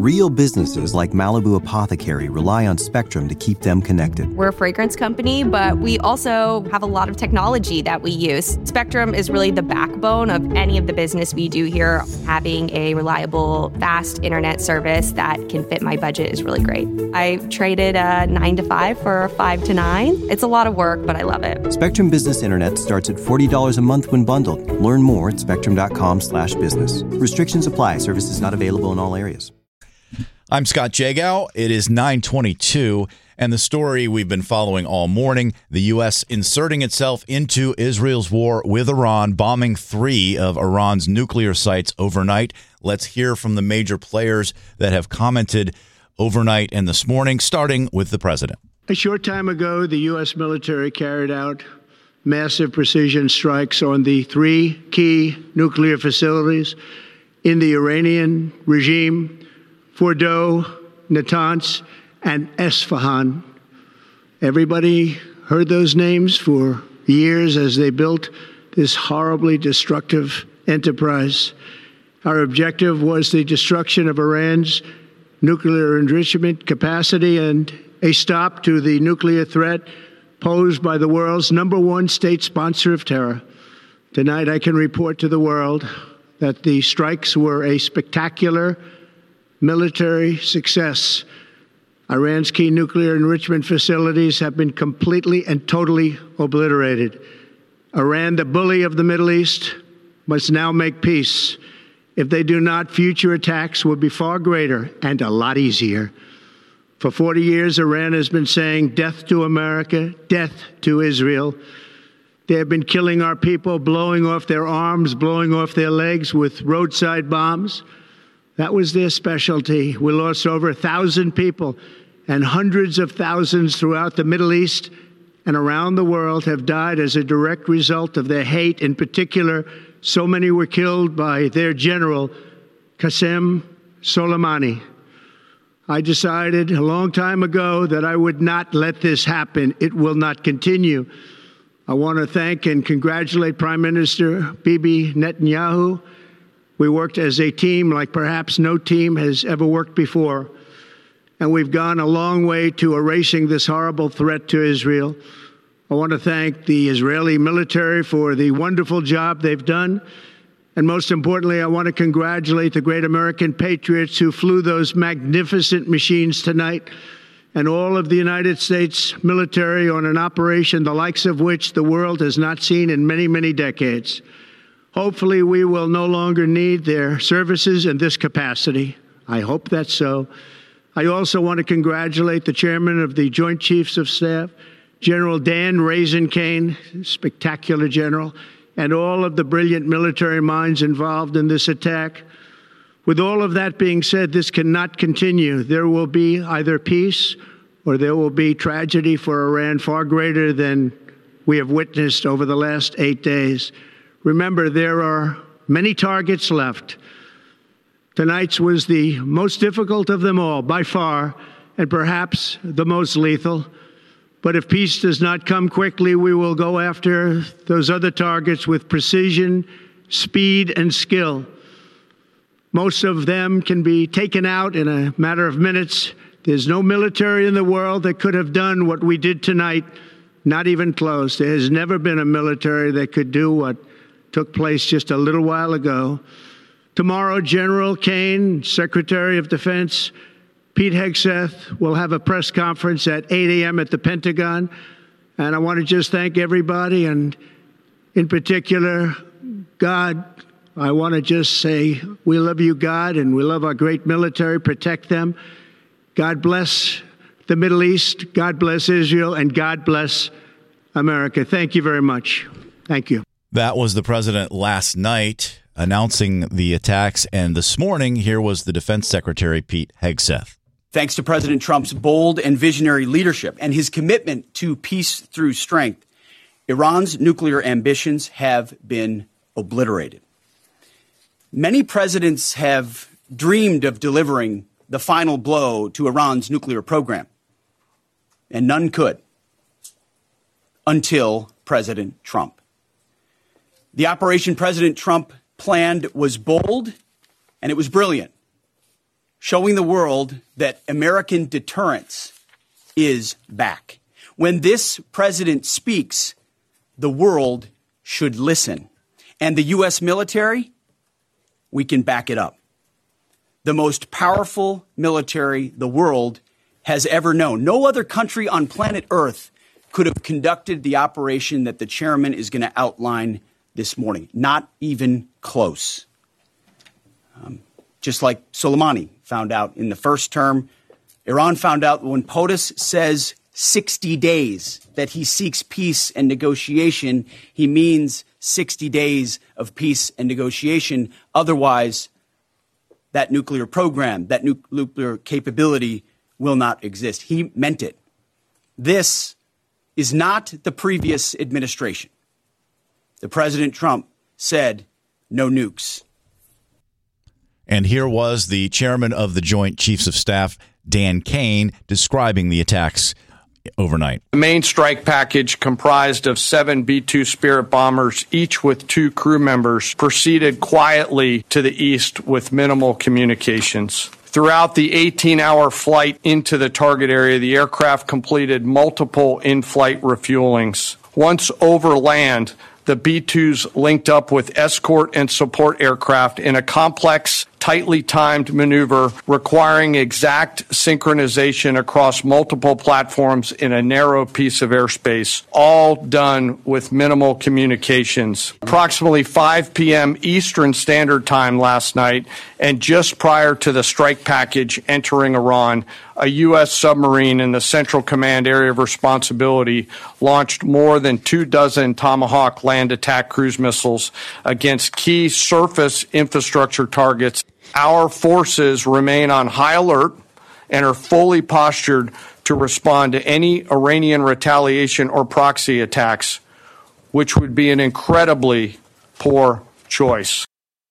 Real businesses like Malibu Apothecary rely on Spectrum to keep them connected. We're a fragrance company, but we also have a lot of technology that we use. Spectrum is really the backbone of any of the business we do here. Having a reliable, fast internet service that can fit my budget is really great. I traded a 9 to 5 for a 5 to 9. It's a lot of work, but I love it. Spectrum Business Internet starts at $40 a month when bundled. Learn more at spectrum.com/business. Restrictions apply. Services not available in all areas. I'm Scott Jagow. It is 9:22, and the story we've been following all morning, the U.S. inserting itself into Israel's war with Iran, bombing 3 of Iran's nuclear sites overnight. Let's hear from the major players that have commented overnight and this morning, starting with the president. A short time ago, the U.S. military carried out massive precision strikes on the 3 key nuclear facilities in the Iranian regime: Fordow, Natanz, and Esfahan. Everybody heard those names for years as they built this horribly destructive enterprise. Our objective was the destruction of Iran's nuclear enrichment capacity and a stop to the nuclear threat posed by the world's #1 state sponsor of terror. Tonight, I can report to the world that the strikes were a spectacular military success. Iran's key nuclear enrichment facilities have been completely and totally obliterated. Iran, the bully of the Middle East, must now make peace. If they do not, future attacks will be far greater and a lot easier. For 40 years, Iran has been saying death to America, death to Israel. They have been killing our people, blowing off their arms, blowing off their legs with roadside bombs. That was their specialty. We lost over 1,000 people, and hundreds of thousands throughout the Middle East and around the world have died as a direct result of their hate. In particular, so many were killed by their general, Qasem Soleimani. I decided a long time ago that I would not let this happen. It will not continue. I want to thank and congratulate Prime Minister Bibi Netanyahu. We worked as a team like perhaps no team has ever worked before, and we've gone a long way to erasing this horrible threat to Israel. I want to thank the Israeli military for the wonderful job they've done, and most importantly, I want to congratulate the great American patriots who flew those magnificent machines tonight, and all of the United States military on an operation the likes of which the world has not seen in many, many decades. Hopefully, we will no longer need their services in this capacity. I hope that's so. I also want to congratulate the chairman of the Joint Chiefs of Staff, General Dan Raisin-Kane, spectacular general, and all of the brilliant military minds involved in this attack. With all of that being said, this cannot continue. There will be either peace or there will be tragedy for Iran far greater than we have witnessed over the last 8 days. Remember, there are many targets left. Tonight's was the most difficult of them all, by far, and perhaps the most lethal. But if peace does not come quickly, we will go after those other targets with precision, speed, and skill. Most of them can be taken out in a matter of minutes. There's no military in the world that could have done what we did tonight, not even close. There has never been a military that could do what took place just a little while ago. Tomorrow, General Kane, Secretary of Defense, Pete Hegseth will have a press conference at 8 a.m. at the Pentagon. And I want to just thank everybody, and in particular, God. I want to just say we love you, God, and we love our great military. Protect them. God bless the Middle East. God bless Israel. And God bless America. Thank you very much. Thank you. That was the president last night announcing the attacks. And this morning, here was the Defense Secretary, Pete Hegseth. Thanks to President Trump's bold and visionary leadership and his commitment to peace through strength, Iran's nuclear ambitions have been obliterated. Many presidents have dreamed of delivering the final blow to Iran's nuclear program, and none could until President Trump. The operation President Trump planned was bold, and it was brilliant. showing the world that American deterrence is back. When this president speaks, the world should listen. And the U.S. military, we can back it up. The most powerful military the world has ever known. No other country on planet Earth could have conducted the operation that the chairman is going to outline this morning. Not even close. Just like Soleimani found out in the first term, Iran found out when POTUS says 60 days that he seeks peace and negotiation, he means 60 days of peace and negotiation. Otherwise, that nuclear program, that nuclear capability will not exist. He meant it. This is not the previous administration. The President Trump said no nukes. And here was the chairman of the Joint Chiefs of Staff, Dan Kane, describing the attacks overnight. The main strike package, comprised of 7 B-2 Spirit bombers, each with 2 crew members, proceeded quietly to the east with minimal communications. Throughout the 18-hour flight into the target area, the aircraft completed multiple in-flight refuelings. Once over land, the B-2s linked up with escort and support aircraft in a complex, tightly timed maneuver requiring exact synchronization across multiple platforms in a narrow piece of airspace, all done with minimal communications. Approximately 5 p.m. Eastern Standard Time last night, and just prior to the strike package entering Iran, a U.S. submarine in the Central Command Area of Responsibility launched more than 24 Tomahawk land attack cruise missiles against key surface infrastructure targets. Our forces remain on high alert and are fully postured to respond to any Iranian retaliation or proxy attacks, which would be an incredibly poor choice.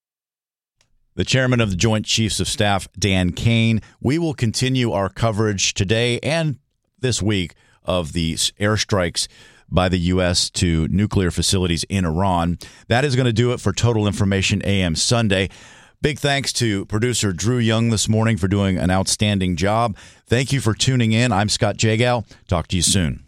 The chairman of the Joint Chiefs of Staff, Dan Kane. We will continue our coverage today and this week of the airstrikes by the U.S. to nuclear facilities in Iran. That is going to do it for Total Information AM Sunday. Big thanks to producer Drew Young this morning for doing an outstanding job. Thank you for tuning in. I'm Scott Jagow. Talk to you soon.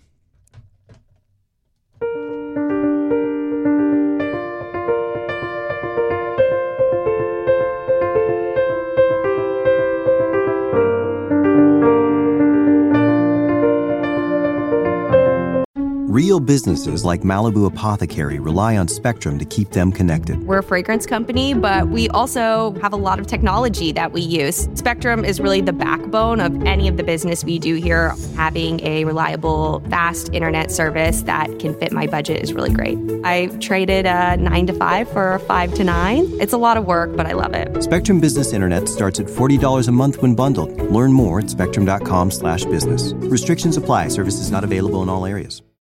Real businesses like Malibu Apothecary rely on Spectrum to keep them connected. We're a fragrance company, but we also have a lot of technology that we use. Spectrum is really the backbone of any of the business we do here. Having a reliable, fast internet service that can fit my budget is really great. I traded a 9 to 5 for a 5 to 9. It's a lot of work, but I love it. Spectrum Business Internet starts at $40 a month when bundled. Learn more at spectrum.com/business. Restrictions apply. Services not available in all areas.